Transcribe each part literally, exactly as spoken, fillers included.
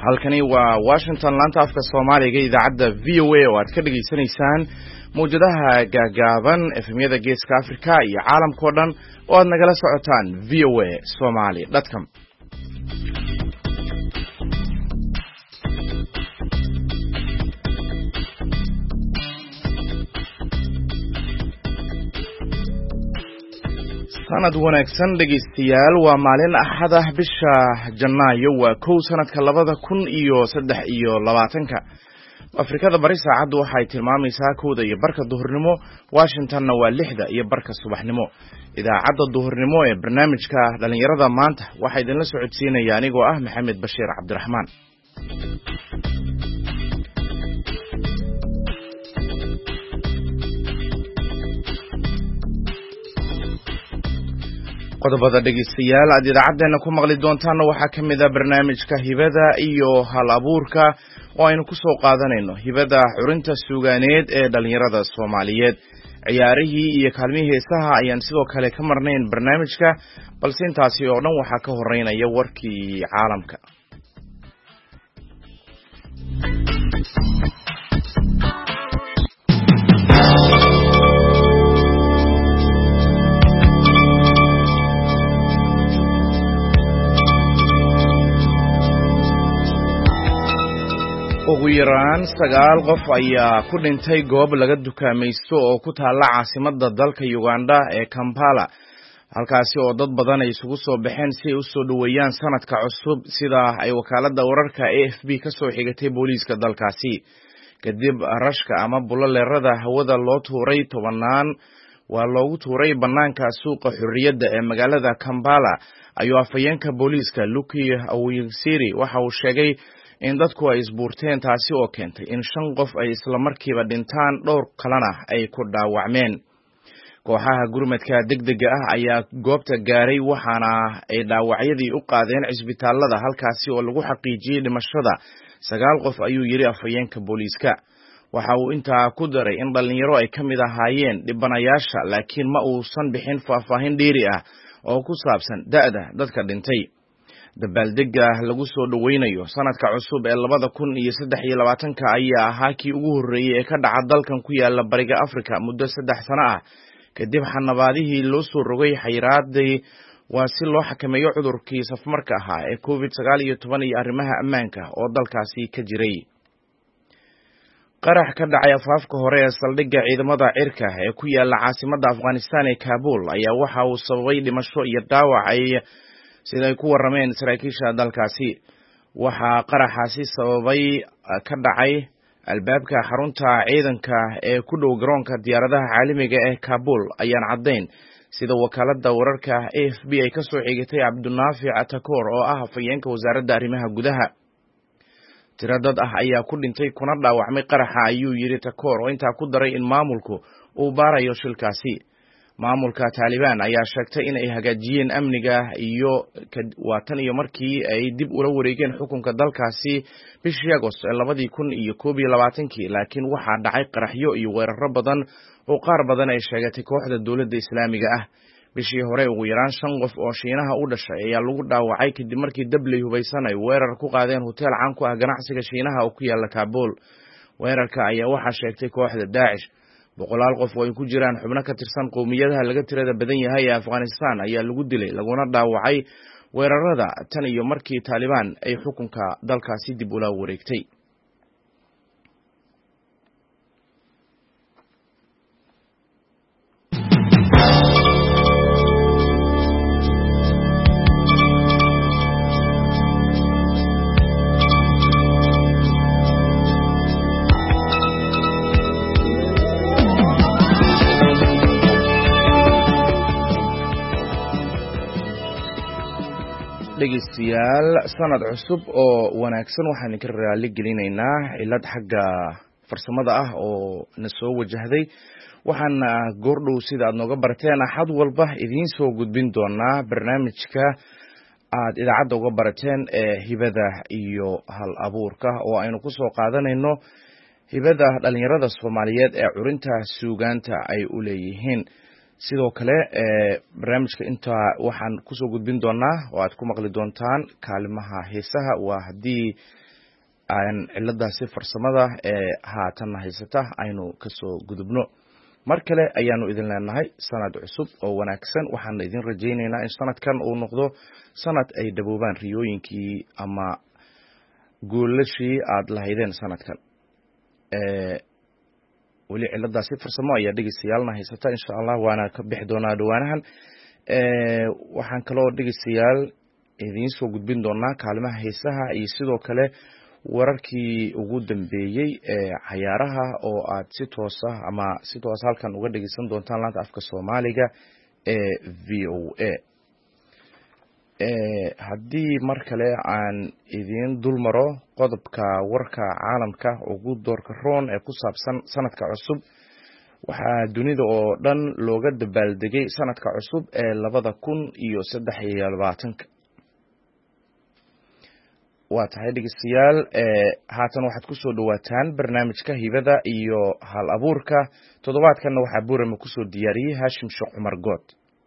halkani waa Washington laanta afka Soomaaliga idaacadda V O A oo aad ka dhageysanaysaan mowjadaha gaagaaban efemyada Geeska Afrika iyo caalamka oo dhan oo aad nagala socotaan v o a somali dot com. sanad wanaagsan dhegeystayaal waa maalin axad ah bisha Janaayo waa kow sanadka labada kun iyo saddex iyo labaatanka. Afrikada bari saacadu waxay tilmaamaysaa kowda iyo barka duhurnimo, Washingtonna waa lixda iyo barka subaxnimo. Idaacadda duhurnimo ee barnaamijka dhalinyarada maanta waxa idinla socodsiinaya anigoo ah Maxamed Bashiir Cabdiraxmaan. qodobada dhegeystayaal aad idaacadeena ku maqli doontaan waxa kamid ah barnaamijka hibada iyo hal abuurka oo aynu ku soo qaadanayno hibada xurinta suugaaneed ee dhalinyarada Soomaaliyeed. ciyaarihii iyo kaalmihii heesaha ayaan sidoo kale ka marnayn barnaamijka, balse intaasi oo dhan waxa ka horeynaya warkii caalamka. ugu yaraan sagaal qof ayaa ku dhintay goob laga dukaamaysto oo ku taala caasimadda dalka Uganda ee Kampala, halkaasi oo dad badan ay isugu soo baxeen si ay u soo dhaweeyaan sanadka cusub, sida ay wakaaladda wararka A F P ka soo xigatay booliiska dalkaasi. kadib rashka ama bullaleerada hawada loo tuuray tobanaan waa loogu tuuray banaanka suuqa xurriyadda ee magaalada Kampala, ayuu afayeenka booliiska Lucky Awinsiri waxa uu sheegay in dadku ay isbuurteen, taasi oo keentay in shan qof ay isla markiiba dhintaan, dhowr kalena ay ku dhaawacmeen. kooxaha gurmadka degdega ah ayaa goobta gaaray waxaana ay dhaawacyadii u qaadeen cisbitaalada, halkaasi oo lagu xaqiijiyay dhimashada sagaal qof, ayuu yiri afayeenka booliiska. waxa uu intaa ku daray in dhalinyaro ay ka mid ahaayeen dhibanayaasha, laakiin ma uusan bixin faahfaahin dheeri ah oo ku saabsan da'da dadka dhintay. dabaaldega lagu soo dhaweynayo sanadka cusub ee labada kun iyo saddex iyo labaatanka ayaa ahaa kii ugu horreeyay ee ka dhaca dalkan ku yaala bariga Afrika muddo saddex sano ah, kadib xanabaadihii loo soo rogay xayiraadii waa si loo xakameeyo cudurkii safmarka ahaa ee covid sagaal iyo toban iyo arrimaha ammaanka oo dalkaasi ka jiray. qarax ka dhacay afaafka hore ee saldhigga ciidamada cirka ee ku yaala caasimadda Afghanistan ee Kabul ayaa waxa uu sababay dhimasho iyo dhaawac ay sida ay ku warameen saraakiisha dalkaasi. waxaa qaraxaasi sababay ka dhacay albaabka xarunta ciidanka ee ku dhow garoonka diyaaradaha caalamiga ee Kabul ayaan caddayn, sida wakaaladda wararka A F P ay ka soo xigatay Cabdinaafic Atakoor oo ah afayeenka wasaaradda arrimaha gudaha. tiro dad ah ayaa ku dhintay kuna dhaawacmay qaraxa, ayuu yiri Takoor, oo intaa ku daray in maamulku uu baarayo shilkaasi. maamulka Taliban ayaa sheegtay in ay hagaajiyeen amniga iyo waatan iyo markii ay dib ula wareegeen xukunka dalkaasi bishii Agost ee labada kun iyo koob iyo labaatanka, laakiin waxaa dhacay qaraxyo iyo weeraro badan oo qaar badan ay sheegatay kooxda dowladda Islaamiga ah. bishii hore ugu yaraan shan qof oo Shiinaha u dhashay ayaa lagu dhaawacay kadib markii dabley hubeysan ay weerar ku qaadeen hotel caan ku ah ganacsiga Shiinaha oo ku yaala Kabul. weerarka ayaa waxaa sheegtay kooxda Daesh. boqolaal qof oo ay ku jiraan xubno ka tirsan qowmiyadaha laga tirada badan yahay ee Afghanistan ayaa lagu dilay laguna dhaawacay weerarada tan iyo markii Taliban ay xukunka dalkaasi dib ula wareegtay. dhegeystayaal sanad cusub oo wanaagsan, waxaan ka raali gelinaynaa cilad xagga farsamada ah oo na soo wajahday. waxaan goordhow sida aad nooga barateen axad walba idiin soo gudbin doonaa barnaamijka aad idaacadda uga barateen ee hibada iyo hal abuurka, oo aynu ku soo qaadanayno hibada dhalinyarada Soomaaliyeed ee curinta suugaanta ay u leeyihiin. sidoo kale barnaamijka inta waxaan kusoo gudbin doonaa oo aad ku maqli doontaan kaalimaha heesaha waa haddii aan ciladaasi farsamada ee haatan haysata aynu kasoo gudubno mar kale ayaanu idin leenahay sanad cusub oo wanaagsan waxaan idin rajaynaynaa in sanadkan uu noqdo sanad ay dhaboobaan riyooyinkii ama guulashii aad lahaydeen sanadkan ee weli ciladaasi farsamo ayaa dhegeystayaal haysata insha Allah waana ka bixi doonaa dhawaanahan ee waxaan kaloo dhegeystayaal idin soo gudbin doonaa kaalimaha heesaha iyo sidoo kale wararkii ugu dambeeyay ee ciyaaraha oo aad si toos ah ama si toos halkan uga dhageysan doontaan laanta afka Soomaaliga ee V O A ee hadii mar kale aan idin dulmaro qodobka warka caalamka ugu doorka roon ee ku saabsan sanadka cusub waxaa dunida oo dhan looga dabaaldegay sanadka cusub ee labada kun iyo saddex iyo labaatan waa tahay dhegeystayaal ee haatan waxaad ku soo dhawaataan barnaamijka hibada iyo hal abuurka toddobaadkan waxaa buurama ku soo diyaariyay Hashim Sheekh Umar Good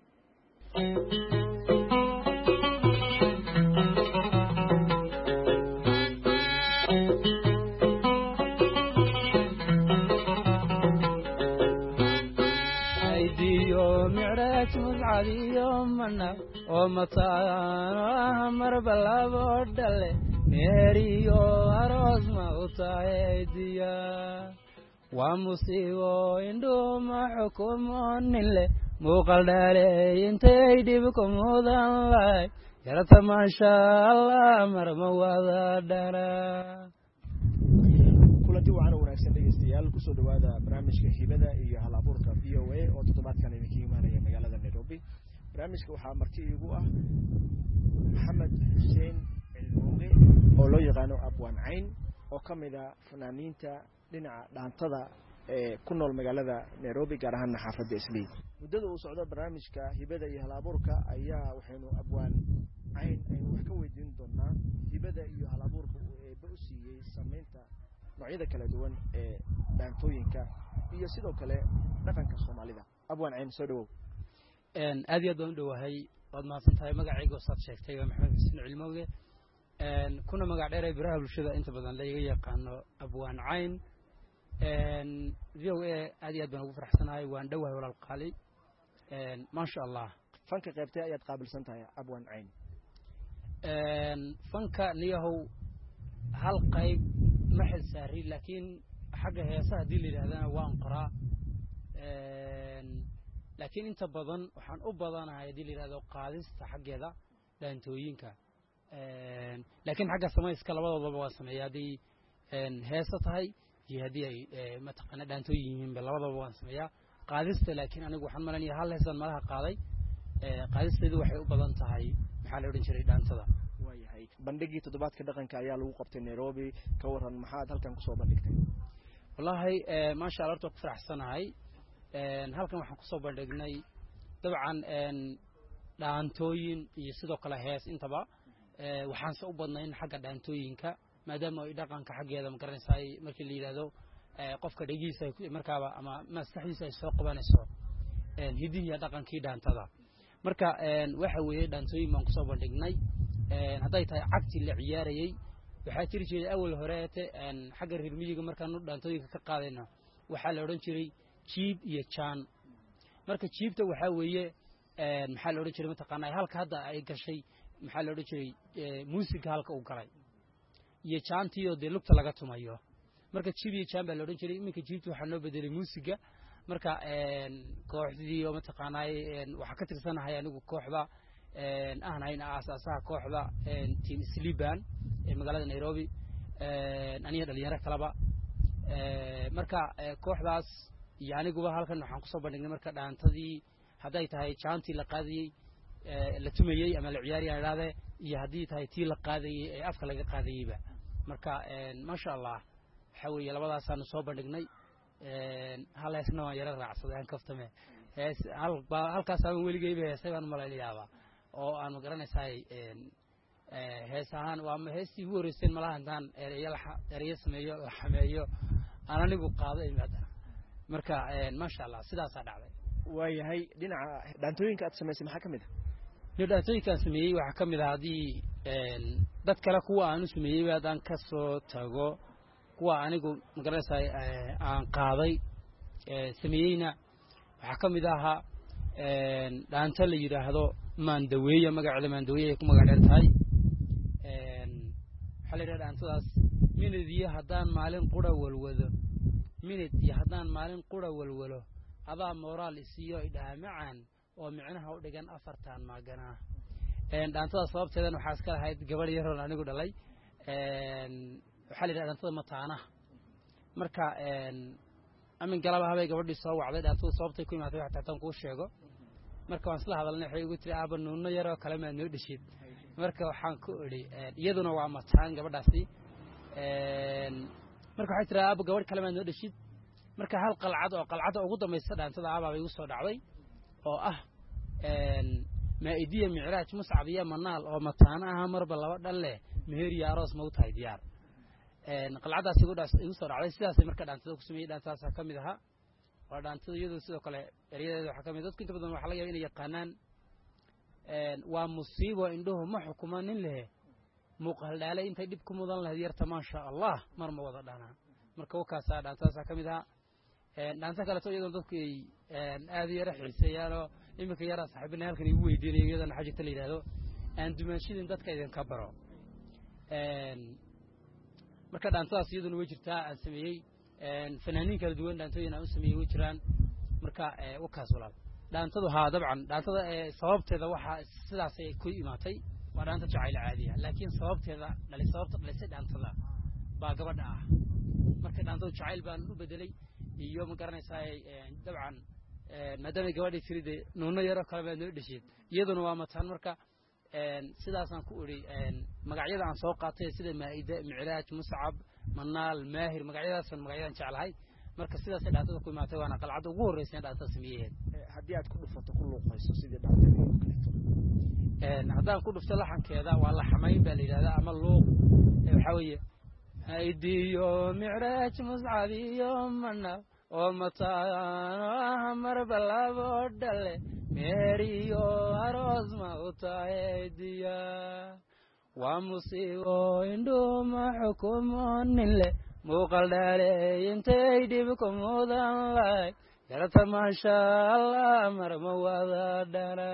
muzcadiyomana oo mataa mar balabo dhale meeriyo aroos ma utaaydiya waa musiibo indhuma xukumonile muuqal dhale intay dhib ku mudan lahay yarata maasha Allah marma wada dhara kulanti waxaan wanaagsan dhegeystayaal ku soo dhawaada barnaamijka hibada iyo hal abuurka V O A oo toddobaadkan idinka imaanaya magaalada Nairobi barnaamijka waxaa marti igu ah Maxamed Hussein Cilmuuqi oo loo yaqaano Abwaan Cayn oo kamid ah fanaaniinta dhinaca dhaantada ee ku nool magaalada Nairobi gaar ahaan xaafadda Islii muddada uu socdo barnaamijka hibada iyo hal abuurka ayaa waxaynu Abwaan Cayn aynu wax ka weydiin doonaa hibada iyo hal abuurka ee u siiyay sameynta noocyada kala duwan ee dhaantooyinka iyo sidoo kale dhaqanka Soomaalida Abwaan Cayn soo dhawow een aad iyo aad u dhawahay wad maasantahay magacayga saad sheegtay waa Maxamed Hussein Cilmuuqi een kuna magac dheer baraha bulshada inta badan la iga yaqaano Abwaan Cayn een V O A aad iyo aad baan ugu faraxsanahay waan dhawahay walaal qaali een ma sha Allah fanka qaybtay ayaad qaabilsan tahay Abwaan Cayn een fanka niyahow hal qayb ma xilsaari laakiin xagga heesaha hadii la yiraahdana waan qoraa een laakiin inta badan waxaan u badanahay hadii la yiraahdo qaadista xaggeeda dhaantooyinka een laakiin xagga samayska labadooda waa sameeyaa hadii een heesa tahay iyo hadii ay ma taqaan dhaantooyin labadooda waan sameeyaa qaadista laakiin anigu waxaan malanayaa hal heesan malaha qaaday ee qaadisteedu waxay u badan tahay maxaa la oran jiray dhaantada waayahay bandhigii toddobaadka dhaqanka ayaa lagu qabtay Nairobi ka waran maxaad halkan ku soo bandhigtay wallahi ee ma sha Allah ku faraxsanahay een halkan waxaan ku soo bandhignay dabcan een dhaantooyin iyo sidoo kale hees intaba ee waxaan soo badnayn xagga dhaantooyinka maadaama ay dhaqanka xaggeeda ma garanaysaa markii la yiraahdo ee qofka dhagiisa markaaba ama maskaxdiisa ay soo qabanayso een hidiya dhaqankii dhaantada marka een waxa weeye dhaantooyin baan ku soo bandhignay een haday tahay cagti la ciyaarayay waxa jiri jiray awal horeete een xagga reer miyiga markaan dhaantooyinka ka qaadayna waxa la oran jiray jiib iyo jaan marka jiibta waxa weeye een maxaa la oran jiray ma taqaanay halka hadda ay gashay maxaa la oran jiray muusiga halka uu galay iyo jaantiyo de lugta laga tumayo marka jiib iyo jaan baa la oran jiray iminka jiibta waxa loo bedelay muusiga marka een kooxdii oo ma taqaanay een waxa ka tirsanahay anigu kooxda een ahnayn aasaasah kooxda een team Sleeban ee magaalada Nairobi een aniga dhalinyaro kalaba ee marka kooxdaas yaaniguba halkan waxaan ku soo bandhignay marka dhaantadii haday tahay jaanti la qaadiyay ee la tumayay ama la ciyaariyay raade iyo hadii tahay tii la qaadiyay ee afka laga qaadiyayba marka een ma sha Allah waxa weeye labadaas aan soo bandhignay een hal heesna waan yara raacsaday aan kaftame hees hal halkaas aan weligayba heesay baan malaynayaa oo aan ma garanaysaa een ee heesahan waa ma heestii ugu horeysay malaha intaan ereyo la ereyo sameeyo la xameeyo aan anigu qaaday maada marka een ma sha Allah sidaas dhacday waayahay dhinaca dhaantooyinka aad samaysay maxaa ka mid ah dhaantooyinkaan sameeyey waxaa ka mid ah haddii dad kale kuwa aan u sameeyey haddaan ka soo tago kuwa anigu magaranaysaa aan qaaday sameeyeyna waxaa ka mid ahaa dhaanto la yidhaahdo maandaweeya magaceeda maandaweeya ay ku magac dheer tahay waxaa la yidhaha dhaantadaas minid iyo haddaan maalin qura walwado minid iyo haddaan maalin qura walwalo adaa moraal isiiyo idhaha macaan oo micnaha u dhigan afartan maaganaa dhaantadaas sababteedan waxaa iska lahayd gabadh yaroon anigu dhalay waxaa la yidhaha dhaantada mataanaha marka amin galaba habay gabadhii soo wacday dhaantada sababtay ku imaatay waxaa taatan kuu sheego marka waan isla hadalnay waxay igu tiri aaba nuuno yaroo kale maad noo dhishid marka waxaan ku idhi iyaduna waa mataan gabadhaasi marka waxay tiri aaba gabadh kale maad noo dhishid marka hal qalcad oo qalcadda ugu dambaysa dhaantada aabaaba igu soo dhacday oo ah maa'idiya micraaj muscab iyo manaal oo mataana aha marba laba dhan leh meher iyo aroos ma u tahay diyaar qalcaddaas igu soo dhacday sidaasay marka dhaantada ku sameeyey dhaantadaasaa ka mid ahaa waa dhaantada iyadoo sidoo kale eryadeeda waxaa ka mid dadku inta badan waxaa laga yaaba inay yaqaanaan waa musiibo indhuhu ma xukumo nin lehe muuqahaldhaale intay dhib ku mudan lahayd yarta maasha allah mar ma wada dhanaa marka wakaasaa dhaantadaasaa ka mid ahaa dhaanta kaleto iyadoon dadku ay aad u yara xiiseeyaanoo iminka yaraa saaxiibina halkan igu weydiinayo iyadana waxaa jirta la yidhahdo aan dumaanshidin dadka idinka baro marka dhaantadaas iyaduna way jirtaa aan sameeyey fanaaniin kala duwan dhaantooyin aan u sameeyey way jiraan marka wakaas walaal dhaantadu haa dabcan dhaantada sababteeda waxaa sidaasay ku imaatay waa dhaanta jacayl caadiya laakiin sababteeda dhali sababta dhalisay dhaantada baa gabadha ah marka dhaantadu jacayl baan u bedelay iyo ma garanaysaa dabcan maadaama gabadhii tiri dee nuuno yaroo kale baad noo dhishid iyaduna waa mataan marka sidaasaan ku idhi magacyada aan soo qaatay sida maa'ida micraaj muscab manaal maahir magacyadaasan magacyadaan jeclahay marka sidaasay dhaantada ku imaatay waana qalcadda ugu horreysay dhaantada sameeyaheed haddii aad ku dhufato ku luuqayso sidii dhaantadii oo kaleeto haddaan ku dhufto laxankeeda waa laxamayn baa la yidhahdaa ama luuq waxaa weeye aidiyo micraaj muscab iyo manaal oo mataano marba labo dhale meher iyo aroos ma u tahay diya waa musiibo indhuuma xukumo nin leh muuqal dhaale intay dhib ku mudan lahay yarta maasha allah marma wada dhana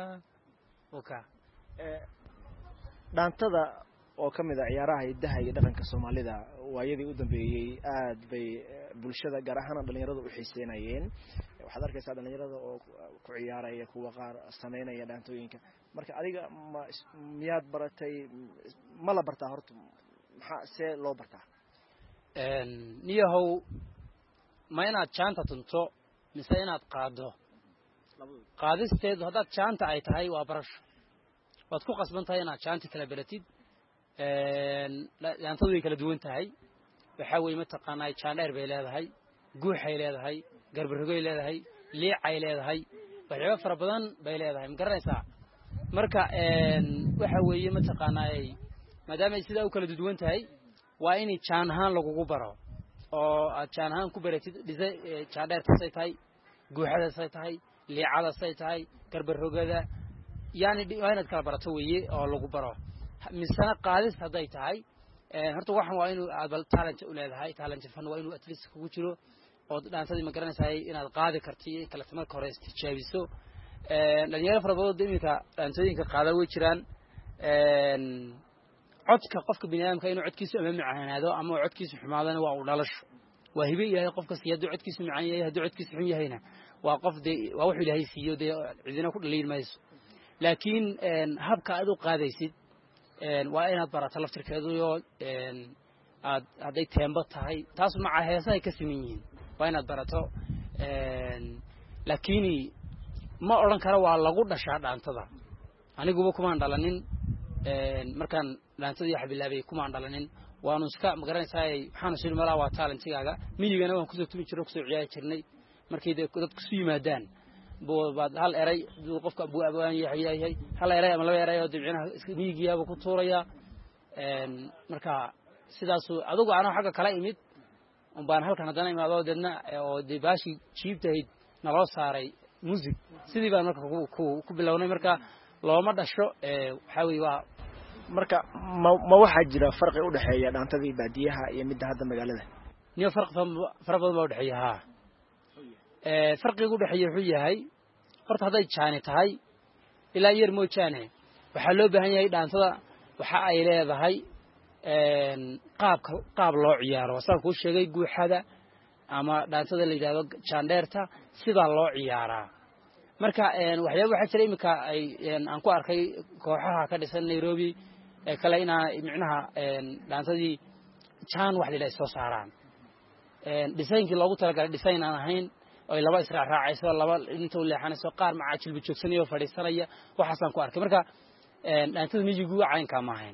dhaantada oo ka mid a ciyaaraha hidaha iyo dhaqanka soomaalida waayadii u dambeeyey aad bay bulshada gaar ahaan dhalinyarada u xiiseynayeen waxaad arkaysaa dhalinyarada oo ku ciyaaraya kuwa qaar sameynaya dhaantooyinka marka adiga ma miyaad baratay ma la bartaa horta maxaa see loo bartaa niyahow ma inaad jaanta tunto mise inaad qaado qaadisteedu haddaad jaanta ay tahay waa barasho waad ku qasban tahay inaad jaanta kala beratid dhaantadu way kala duwan tahay waxaa weeye mataqaanaa jaandheer bay leedahay guuxay leedahay garbarogay leedahay liicay leedahay waxyaaba fara badan bay leedahay ma garanaysaa marka waxa weeye mataqaanaa maadaama ay sidaa u kala duwan tahay waa inay jaan ahaan lagugu baro oo aad jaan ahaan ku baratid dhisay jaandheertasay tahay guuxadaasay tahay liicadaasay tahay garbarogada yani waa inaad kala barato weeye oo lagu baro misana qaadis hadday tahay horta waxan waa inuu aad talent u leedahay talent fan waa inuu at least kugu jiro oo dhaantadii ma garanaysaa inaad qaadi karti kala marka hore istijaabiso dhalinyaro fara badan iminka dhaantooyinka qaada way jiraan codka qofka bini'aadamka inuu codkiisu ama macaanaado ama codkiisu xumaadana waa u dhalasho waa hibe ilaahay qofka siiyo hadduu codkiisu macaan yahay hadduu codkiisu xun yahayna waa qof dee waa wuxuu ilaahay siiyo dee cidina ku dhaliin mayso laakiin habka aad u qaadaysid waa inaad barato laftirkeedu oo aad hadday teembo tahay taas maca heesahay ka siman yihiin waa inaad barato laakiin ma odhan karo waa lagu dhashaa dhaantada aniguba kumaan dhalanin markaan dhaantadii xabilaabay kumaan dhalanin waanu iska ma garanaysaa waxaan shil malaa waa talentigaaga miyigana waan kusoo tumi jirnay kusoo ciyaari jirnay markay dadku isu yimaadaan baad hal eray qofka buu abaan yahay hal eray ama laba eray oo dibcinaha miyigiyaaba ku tuuraya marka sidaas adigu aan xagga kala imid un baan halkan hadana imaado deedna oo dibaashi jiibtayd naloo saaray music sidii baan marka ku ku bilownay marka looma dhasho ee waxa weey waa marka ma waxa jira farqi u dhaxeeya dhaantadii baadiyaha iyo midda hadda magaalada niyo farqi farqi badan u dhaxeeya ha ee farqigu u dhaxeeya wuxuu yahay horta haday jaani tahay ilaa yar moo jaane waxa loo baahan yahay dhaantada waxa ay leedahay een qaab qaab loo ciyaaro waxa ku sheegay guuxada ama dhaantada la yiraahdo jaandeerta sida loo ciyaaraa marka een waxyaabo waxa jira imika ay aan ku arkay kooxaha ka dhisan Nairobi ee kale ina micnaha een dhaantadii jaan wax la soo saaraan een design-kii loogu talagalay design aan ahayn oo laba israac raacayso laba inta u leexanayso qaar ma caajil bijoogsanaya fadhiisanaya waxaasaan ku arkay marka een dhaantada mijigu caynka ma ahayn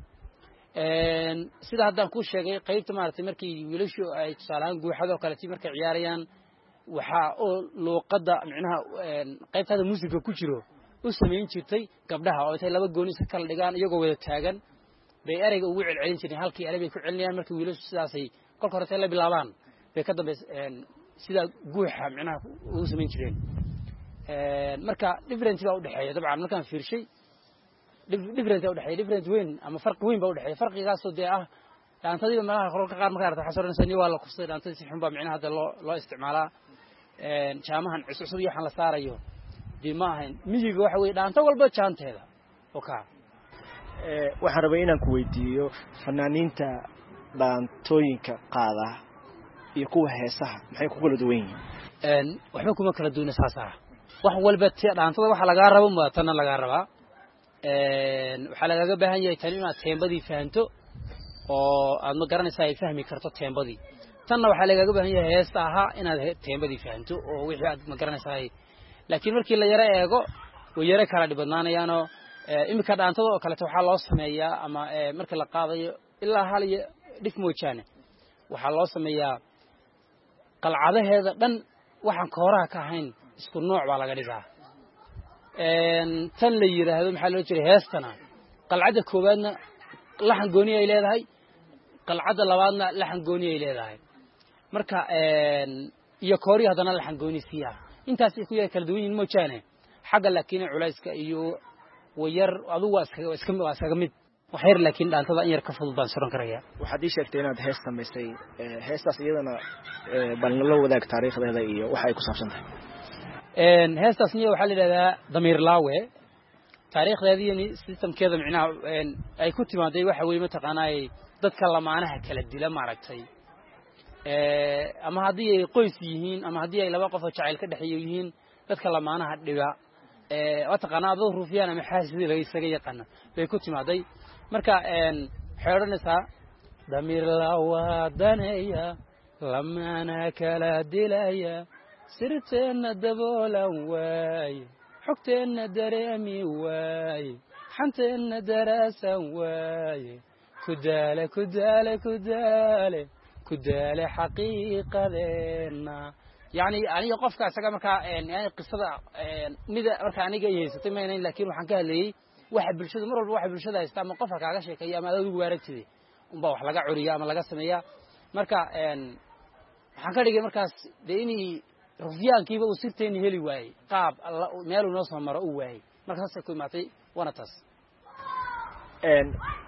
een sida haddaan ku sheegay qaybta maartay markii wiilashu ay tusaalaan guuxado kale tii markay ciyaarayaan waxa oo luuqada micnaha een qaybtada muusiga ku jiro u sameyn jirtay gabdhaha oo intay laba gooni si kala dhigaan iyagoo wada taagan bay erayga ugu celcelin jireen halkii eray bay ku celinayaan markii wiilashu sidaas ay kolka hore la bilaabaan bay ka dambeys een sida guuxa micnaha uu sameyn jireen een marka different baa u dhaxeeya dabcan markaan fiirshay different u dhaxeeya different weyn ama farq weyn baa u dhaxeeya farqigaas oo ah dhaantadii meelaha qorka qaar markaa aragtay xasuurinaysan waa la kufsay dhaantadii si xun baa micnaha hadda loo loo isticmaalaa een jaamahan cusub iyo waxan la saarayo dima ahayn miyiga waxa weey dhaanto walba jaanteeda oka ee waxaan rabay inaan ku weydiiyo fanaaniinta dhaantooyinka qaada iyo kuwa heesaha maxay ku kala duwan yihiin een waxba kuma kala duwan saasa wax walba dhaantada waxa laga rabo ma tan laga rabaa een waxa laga baahan yahay tan inaad teembadii fahanto oo aad ma garanaysaa ay fahmi karto teembadii tanna waxa laga baahan yahay heesaha inaad teembadii fahanto oo wixii aad ma garanaysaa laakiin markii la yara eego way yara kala dhibanaanayaano imika dhaantada oo kale waxa loo sameeyaa ama marka la qaadayo ilaa hal iyo dhif moojaane waxa loo sameeyaa qalcadaheeda dhan waxaan kooraha ka ahayn isku nooc baa laga dhigaa een tan la yiraahdo maxaa loo jiray heestana qalcada koobaadna laxan gooni ay leedahay qalcada labaadna laxan gooni ay leedahay marka een iyo koori hadana laxan gooni siya intaas ku yahay kala duwan moojaane xagga laakiin culayska iyo wayar adigu waa iska iska waa iska mid waxyar laakiin dhaantada in yar ka fudud baan suran karaya waxaad ii sheegtay inaad hees samaysay heestaas iyadana bal la wadaag taariikhdeeda iyo waxa ay ku saabsan tahay een heestaas niyo waxa la yiraahdaa damiir laawe taariikhdeeda iyo systemkeeda micnaha een ay ku timaaday waxa weey ma taqaanay dadka lamaanaha kala dila maaragtay ee ama hadii ay qoys yihiin ama hadii ay laba qof oo jacayl ka dhaxeeyo yihiin dadka lamaanaha dhiga ee wa taqaanaa dad ruufiyaan ama xaasidii laga isaga yaqaan bay ku timaaday marka een xeeranaysa damiir la wadanaya lamaana kala dilaya sirteena daboolan waay xogteena dareemi waay xanteena daraasan waay kudaale kudaale kudaale kudaale xaqiiqadeena يعني أنا قف كأسكا مركا يعني قصة ماذا مركا أنا جاي ستي ما يعني لكن وحن كهلي واحد بالشدة مرة واحد بالشدة يستعمل قفها كعاش كي ما ذو وارد كذي وبروح لقى عريا ما لقى سمية مركا يعني وحن كهلي مركا ديني رفيان كيف وصرتين هلي واي قاب الله ماله نص مرة واي مركا سكوي معطي وانا تس إن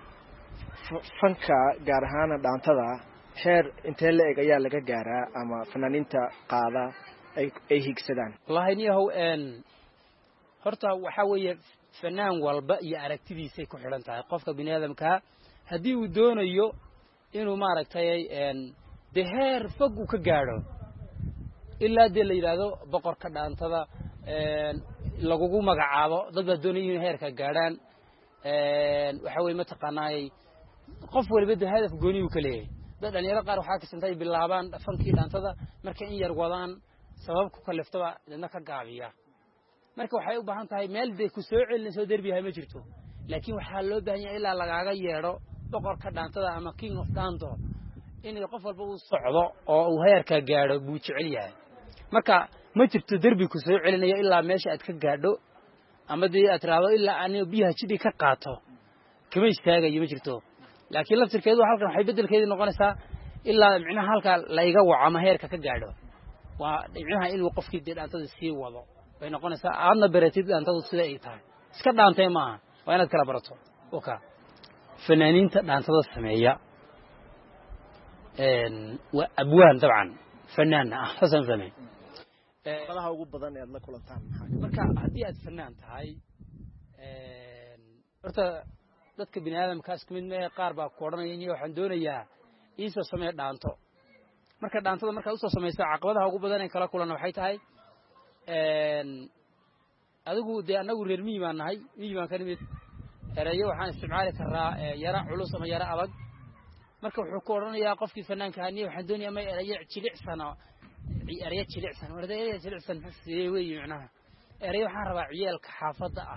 فنكا جارهانا دانتدا heer intee la eeg ayaa laga gaaraa ama fanaaniinta qaada ay ay higsadaan wallahi niyahow een horta waxa weeye fanaan walba iyo aragtidiisa ku xiran tahay qofka bini'aadamka hadii uu doonayo inuu maaragtay een de heer fog uu ka gaaro ilaa de la yiraahdo boqorka dhaantada een lagu magacaabo dad baa doonayeen heerka gaaraan een waxa weeye ma taqaanaay qof walba de hadaf gooni uu ka leeyahay dhalinyaro qaar waxa ka santay bilaabaan fankii dhaantada marka in yar wadaan sabab ku kaliftaba dadna ka gaabiya marka waxay u baahan tahay meel bay ku soo celinayso derbiga ma jirto laakiin waxa loo baahan yahay ilaa lagaaga yeero boqorka dhaantada ama king of dhaanto in qof walba uu socdo oo uu heerka gaaro buu jecel yahay marka ma jirto derbi ku soo celinayo ilaa meesha aad ka gaadho ama dii aad raado ilaa aan biyaha jidhi ka qaato kama istaagayo ma jirto laakiin laftirkeedu halkan waxay bedelkeedii noqonaysaa ilaa micnaha halka la iga waco ama heerka ka gaadho waa micnaha inuu qofkii dhaantada sii wado bay noqonaysaa aadna baratid dhaantadu sida ay tahay iska dhaantay maaha waa inaad kala barato oka fanaaniinta dhaantada sameeya een waa abwaan dabcan fanaan ah xasan sameey ee qadaha ugu badan ee la kulantaan marka hadii aad fanaan tahay een horta dadka bini'aadamka isku mid ma qaar baa ku oranayay waxaan doonayaa iisa samee dhaanto marka dhaantada marka uu soo sameeyay caqabadaha ugu badan ee kala kulana waxay tahay een adigu de anagu reer miyimaan nahay miyimaan ka nimid erayo waxaan isticmaali karaa yara culus ama yara adag marka wuxuu ku oranayaa qofkii fanaanka ahaa waxaan doonayaa ma erayo jilicsan erayo jilicsan warda erayo jilicsan sidee weey macnaha erayo waxaan rabaa ciyaalka xaafada ah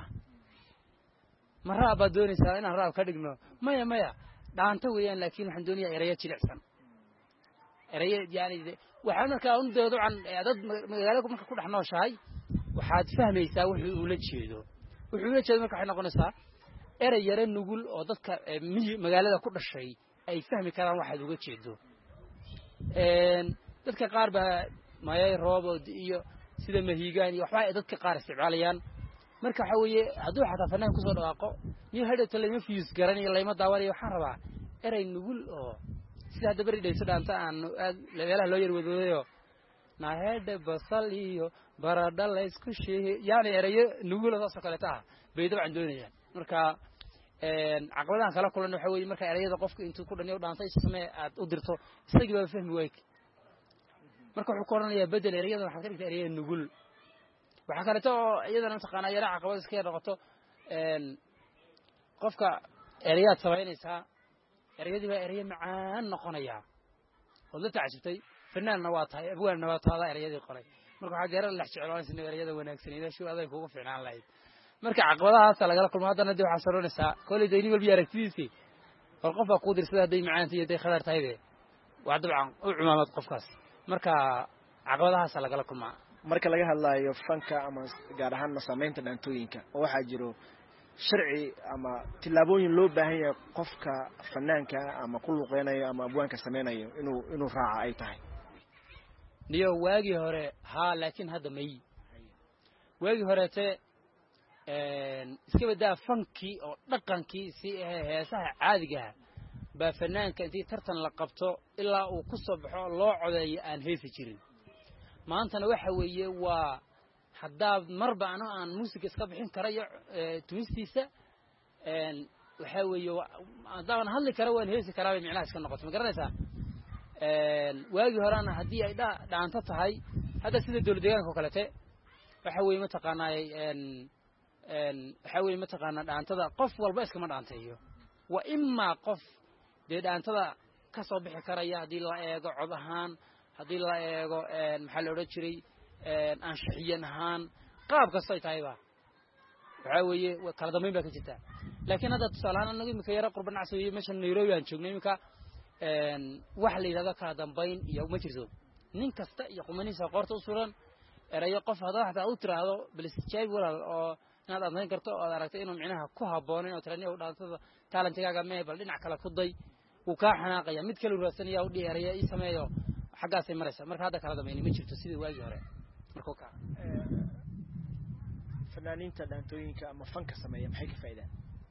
marra baa doonaysaa inaan raab ka dhigno maya maya dhaanto weeyaan laakiin waxaan doonayaa erayo jilicsan erayo yaani waxaan markaa u doodo aan dad magaalada marka ku dhax nooshahay waxaad fahmaysaa wuxuu uu la jeedo wuxuu la jeedo marka waxay noqonaysaa eray yara nugul oo dadka magaalada ku dhashay ay fahmi karaan waxa uu uga jeedo een dadka qaar ba mayay roobod iyo sida mahiigaan iyo waxa ay dadka qaar isticmaalayaan marka waxa weeye haduu xataa fanaan ku soo dhawaaqo iyo hadhow talema fiis garan iyo layma daawanayo waxaan rabaa eray nugul oo sida hadda bari dhayso dhaanta aan leelaha loo yar wadooyo naahada basal iyo baradha la isku sheey yaani erayo nugul oo soo kale taa bay dabcan doonayaan marka een caqabadahan kala kulan waxa weeye marka erayada qofka intuu ku dhaniyo dhaantay samee aad u dirto isagii baa fahmi way marka wuxuu qoranayaa bedel erayada waxa ka dhigtay erayo nugul waxa kale oo iyadana taqaana yara caqabad iska noqoto een qofka erayaad sameynaysa erayadii baa erayo macaan noqonaya oo la tacsibtay fanaanna waa tahay abwaanna waa tahay erayadii qoray marka waxa gaar la jeclaan erayada wanaagsan ila shuu aday kugu fiicnaan lahayd marka caqabadahaas laga kulmo hadana dib waxa saroonaysa kulli deeyni walbi aragtidiisii hor qof ku dirsada haday macaantii iyo khadar tahay waa dabcan u cumaamad qofkaas marka caqabadahaas laga kulmo marka laga hadlayo fanka ama gaar ahaan sameynta dhaantooyinka waxa jiro sharci ama tilaabooyin loo baahan yahay qofka fanaanka ama ku luqeynayo ama abwaanka sameynayo inuu inuu raaca ay tahay niyo waagi hore ha laakiin hadda may waagi hore te een iska badaa fanki oo dhaqankii si heesaha caadiga ba fanaanka intii tartan la qabto ilaa uu ku soo baxo loo codeeyo aan heesi jirin maantana waxa weeye waa hadaa marba ana aan muusiga iska bixin karayo twistiisa een waxa weeye hadaan hadli karo waan heesi karaa micnaha iska noqoto ma garanaysaa een waagi horana hadii ay dhaanto tahay hada sida dawladdeegaanka kale te waxa weeye ma taqaanaay een een waxa weeye ma taqaana dhaantada qof walba iska ma dhaanteeyo wa imma qof de dhaantada ka soo bixi karaya hadii la eego cod ahaan hadii la eego een maxaa la oran jiray een anshaxiyan ahaan qaab kasta ay tahay ba waxa weeye kala dambeyn ba ka jirta laakiin hada tusaalahan anagu imika yara qurban nacsiyo meesha Nairobi aan joognay imika een wax la yiraahdo kala dambeyn iyo ma jirto nin kasta iyo qumaniisa qorta u suran erayo qof hada waxa uu tiraahdo bal isjeeb walaal oo inaad adnayn karto oo aragtay inuu micnaha ku haboonin oo tirani u dhaantada talantigaaga meebal dhinac kala ku day uu ka xanaaqaya mid kale raasaniya u dheereeya ii sameeyo xagaas ay maraysa marka hada kala dambeyn ma jirto sidii waagi hore marka ka fanaaniinta dhaantooyinka ama fanka sameeya maxay ka faa'iidaan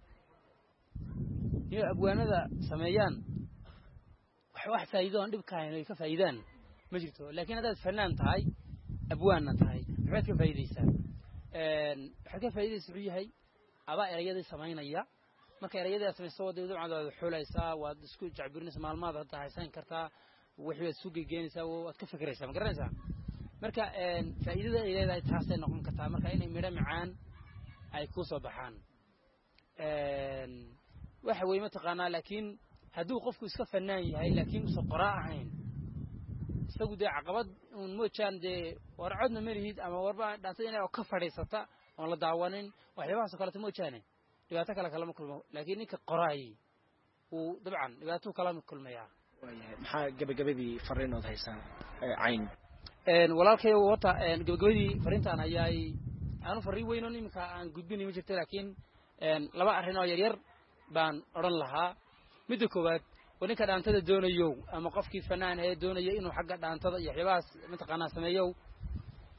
iyo abwaanada sameeyaan wax wax faa'iido aan dhib ka hayn ay ka faa'iidaan ma jirto laakiin hadaad fanaan tahay abwaanna tahay waxaad ka faa'iideysaa een waxa ka faa'iideysaa yahay aba erayada sameynaya marka erayada sameeyso wadada cadaad xulaysa waad isku jacbirinaysa maalmaad hadda haysan kartaa wixii aad suuq geynaysaa oo aad ka fikiraysaa ma garanaysaa marka een faa'iidada ay leedahay taas ay noqon kartaa marka inay miro macaan ay ku soo baxaan een waxa weey ma taqaanaa laakiin haduu qofku iska fanaan yahay laakiin uu soo qoraa ahayn isagu de caqabad uu moojaan de warcadna marihid ama warba dhaantay inay ka fadhiisata oo la daawanin waxyaabaha soo kale moojaan dhibaato kale kala ma kulmo laakiin ninka qoraay uu dabcan dhibaato kala ma kulmaya waayahay maxaa gabagabadii fariinood haysaa cayn een walaalkay wata een gabagabadii fariintan ayay aanu fariin weyn oo nimka aan gudbinay ma jirto laakiin een laba arrin oo yar yar baan oran lahaa mid koowaad ونك دانتة دونه يو أما قف كيف فنان هي دونه إنه حق دانتة يحباس متقنا سميو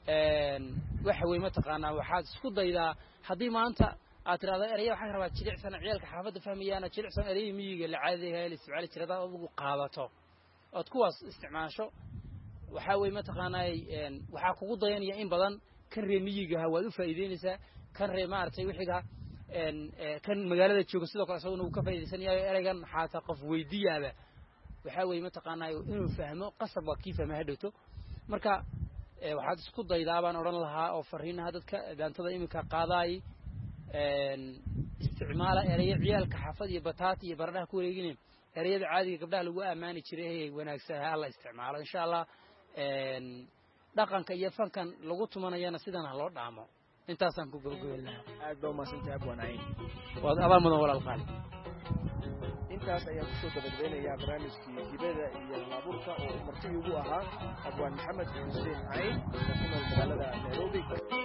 waxa weey mataqaanaa waxaad isku daydaa haddii maanta aad tiraahdo eraya waxaan rabaa jilicsan ciyaalka xaafadda fahmayaan jilicsan eraya miyiga la caadiga ah isticmaali jiray dad ugu qaadato ood kuwaas isticmaasho waxa weey mataqaanaa waxa kugu dayanaya in badan kan reemiyiga ah waad u faa'iideynaysaa kan reer maartay wixiga een kan magaalada jooga sidoo kale asaguna uu ka faa'iideysanayo eraygan xaata qof weydiiyaba waxa weey mataqaanaa inuu fahmo qasab waa kiifa ma hadhowto marka waxaad isku daydaa baan oran lahaa oo fariinaha dadka daantada iminka qaadaay een isticmaala eraya ciyaalka xaafad iyo bataat iyo baradhaha ku wareegineen erayada caadiga gabdhaha lagu amaani jiray wanaagsan la isticmaalo insha Allah een dhaqanka iyo fankan lagu tumanayana sidana loo dhaamo intaasaan ku gabagabeynaa aad baa maasanta abwanayn wad abaan mudan walaal qaali intaas ayaa ku soo gabagabeynaya barnaamijkii hibada iyo laaburka oo marti ugu ahaa abwaan maxamed xuseen cayn oo ku nool magaalada Nairobi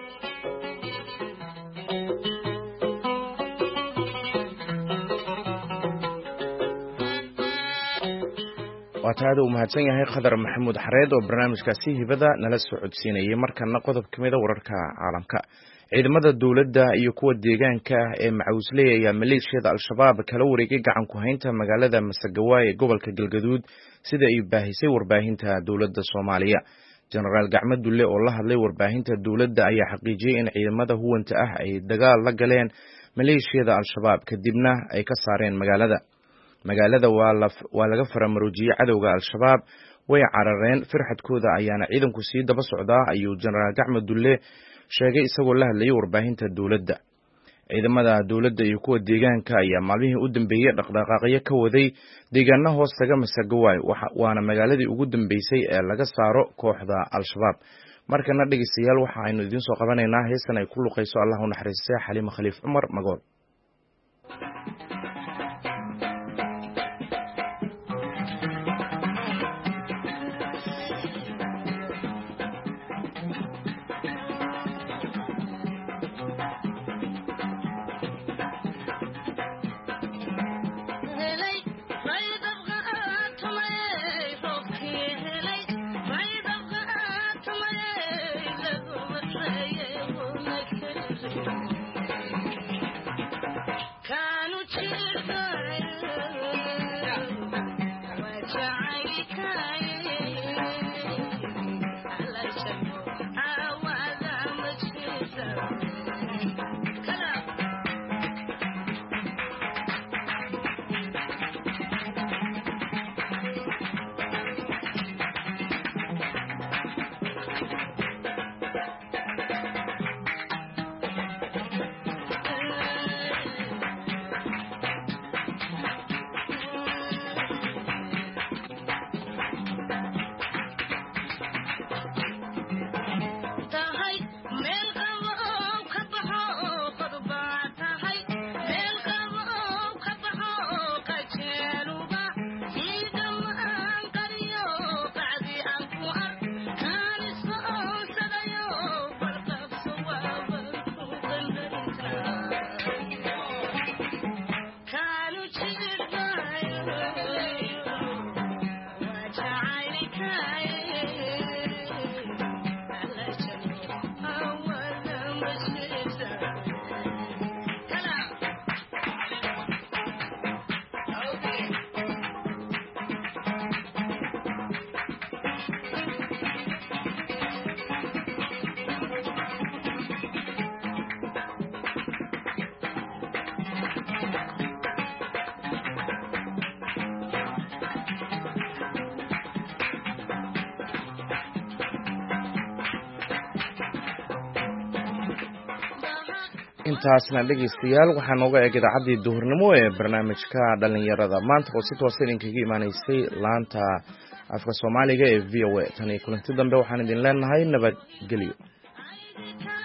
وتعالوا mahadsan yahay qadar maxamuud xareed oo barnaamijkaasi hibada nala soo codsiinayay markana qodob kamida wararka caalamka ciidamada dawladda iyo kuwa deegaanka ee macawsleeya maleeshiyada al-shabaab kala wareegay gacan ku haynta magaalada Masagawaay ee gobolka Galgaduud sida ay baahisay warbaahinta dawladda Soomaaliya General Gacmo Dulle oo la hadlay warbaahinta dawladda ayaa xaqiijiyay in ciidamada huwanta ah ay dagaal la galeen maleeshiyada al-shabaab kadibna ay ka saareen magaalada magaalada waa laga faramaroojiyay cadawga al-shabaab way carareen firxadkooda ayaana ciidanku sii daba socdaa ayuu General Gacmo Dulle sheegay isagoo la hadlayay warbaahinta dawladda ciidamada dawladda iyo kuwa deegaanka ayaa maalmihii u dambeeyay dhaqdhaqaaqyo ka waday deegaano hoos taga Masagawaay waana magaaladii ugu dambeysay ee laga saaro kooxda al-shabaab markana dhageystayaal waxa aynu idin soo qabanaynaa heesan ay ku luqayso Allah u naxariistay Xaliima Khaliif Umar Magool intaasna dhageystayaal waxaa nooga eeg idaacadii duhurnimo ee barnaamijka dhalinyarada maanta oo si toosan idinkaga imaanaysay laanta afka Soomaaliga ee V O A tan iyo kulanti dambe waxaan idin leenahay nabadgelyo